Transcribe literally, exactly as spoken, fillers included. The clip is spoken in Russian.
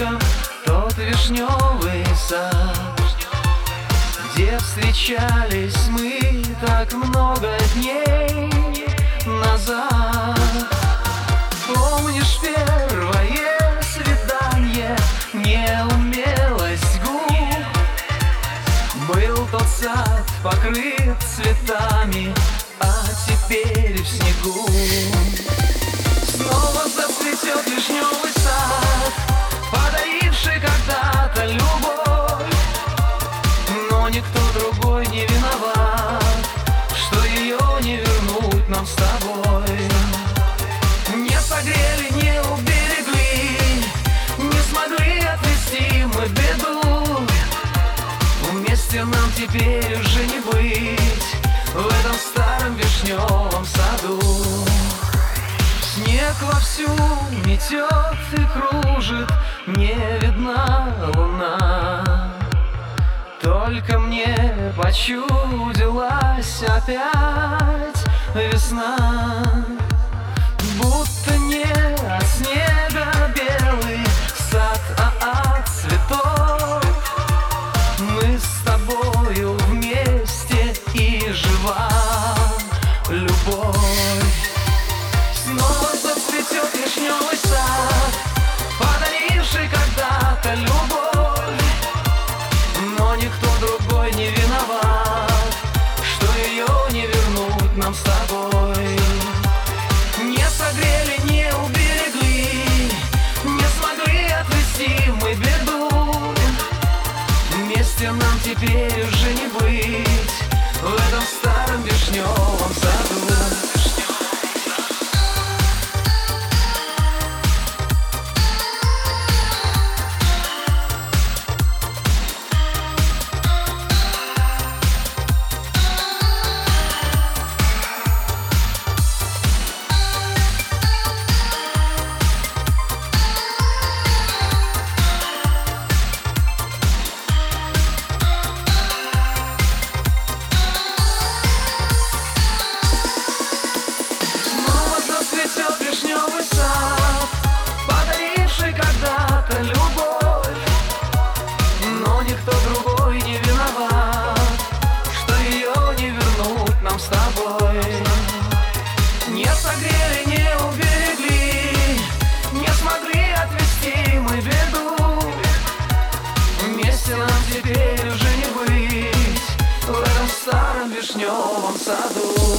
рядышком тот вишневый сад, где встречались мы так много дней назад. Помнишь первое свидание, неумелость губ? Был тот сад покрыт цветами, а теперь в снегу. Снова зацветет вишневый сад, подаривший когда-то любовь, но никто другой не виноват, что ее не вернуть нам с тобой. Не согрели, не уберегли, не смогли отвести мы беду. Вместе нам теперь уже не быть в этом старом вишневом саду. Снег вовсю метет и кружит, не видна луна. Только мне почудилась опять весна, будто не от снега белый сад, а от цветов. Мы с тобою вместе, и жива любовь. Снова зацветет вишневый сад, подаривший когда-то любовь, но никто другой не виноват, что ее не вернуть нам с тобой. Не согрели, не уберегли, не смогли отвести мы беду. Вместе нам теперь уже не быть в этом старом вишневом саду. Вишневый сад, подаривший когда-то любовь, но никто другой не виноват, что ее не вернуть нам с тобой. Не согрели, не уберегли, не смогли отвести мы беду. Вместе нам теперь уже не быть в этом старом вишневом саду.